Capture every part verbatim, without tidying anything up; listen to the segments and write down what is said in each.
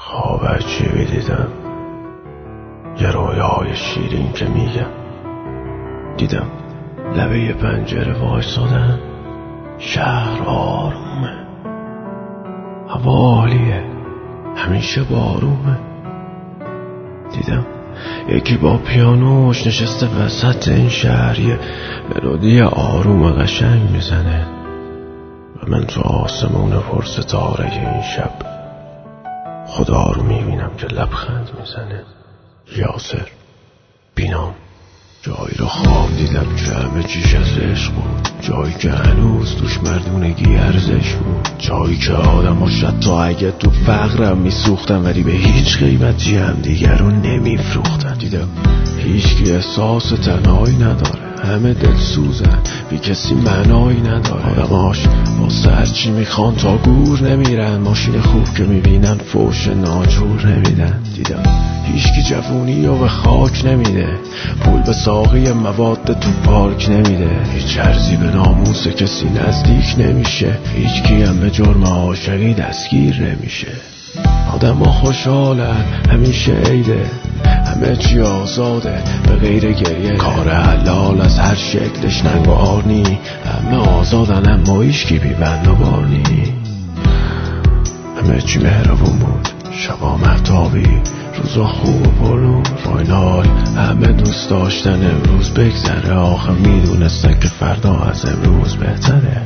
خواب عجیبی دیدم، یه رویای شیرین که میگم. دیدم لبه یه پنجره وایسادم، شهر آرومه، هوا عالیه، همیشه بارومه. دیدم یکی با پیانوش نشسته وسط این شهر، یه ملودی آروم قشنگ میزنه و من تو آسمون پر ستاره این شب خدا رو میبینم که لبخند میزنه. یاسر بینام جایی رو خواب دیدم که همه چیش از عشق بود، جایی که هنوز توش مردونگی ارزش بود، جایی که آدم ها حتی اگه تو فقرم میسوختن ولی به هیچ قیمتی هم دیگر رو نمیفروختن. دیدم هیچکی احساس تنهایی نداره، همه دل سوزن، بی کسی معنایی نداره. آدماش واسه هرچی میخوان تا گور نمیرن، ماشین خوب که میبینن فوش ناجور نمیدن. دیدم هیچکی جوونی یا به خاک نمیده، پول به ساقی مواد تو پارک نمیده، هیچ ارزی به ناموس کسی نزدیک نمیشه، هیچکی هم به جرم عاشقی دستگیر نمیشه. آدم ها خوشحالن، همیشه عیده، همه چی آزاده به غیر گریه، کار حلال از هر شکلش ننگار نی، همه آزادن اما هیچکی بی بند و بار نی. همه چی مهربون بود، شبا مهتابی، روزا خوب و پرنور، فاینال همه دوست داشتن امروز بگذره، آخه میدونستن که فردا از امروز بهتره.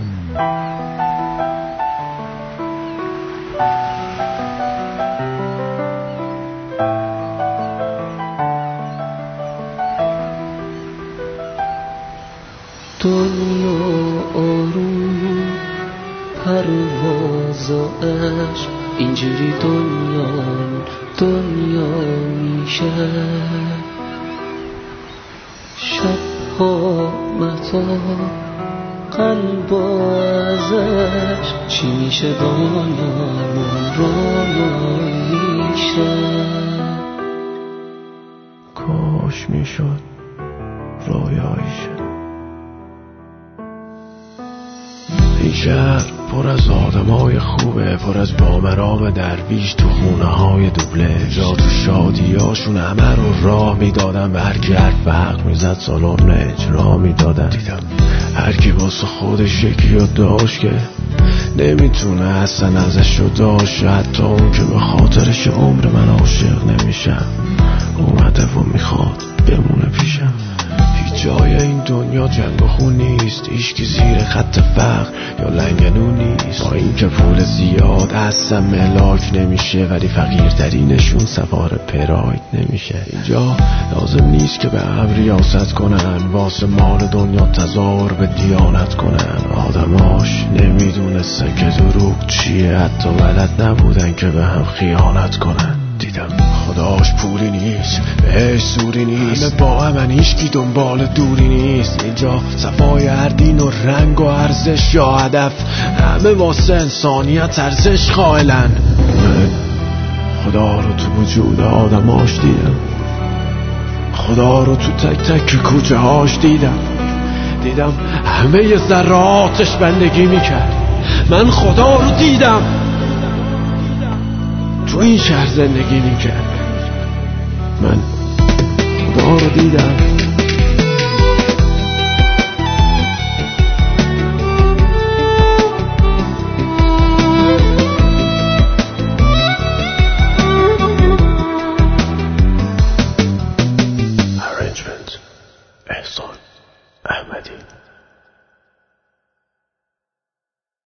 دنیا آروم پرواز و عشق، اینجوری دنیا دنیا میشه. شبها متا قلب ازش چی میشه، دنیامون رویا میشه. کاش میشد رویایی شد. این شهر پر از آدمای خوبه، پر از بامرام درویش تو خونه های دوبله، جا تو شادیاشون همه رو راه میدادن، به هر کی حرف به حق میزد سالن اجرا میدادن. دیدم هر کی واسه خودش یکی رو داشت که نمیتونه اصلا ازش رو داشت، حتی اون که به خاطرش عمر من عاشق نمیشم، اومده و میخواد بمونه پیشم. جای این دنیا جنگ و خون نیست، هیچکی زیر خط فقر یا لنگنون نیست، با این که پول زیاد اصلا ملاک نمیشه ولی فقیرترینشون سوار پراید نمیشه. اینجا لازم نیست که به هم ریاست کنن، واسه مال دنیا تظاهر به دیانت کنن. آدماش نمیدونستن که دروغ چیه، حتی بلد نبودن که به هم خیانت کنن. دیدم خداش پولی نیست، بهش سوری نیست، همه با همن، هیچکی دنبال دوری نیست. اینجا صفای هر دین و رنگ و ارزش یا هدف، همه واسه انسانیت ارزش قائلن. خدا رو تو وجود آدماش دیدم، خدا رو تو تک تک کوچه هاش دیدم. دیدم همه ی ذراتش بندگی میکرد. من خدا رو دیدم تو این شهر زندگی میکرد. من خدا رو دیدم. Arrangement احسان احمدی.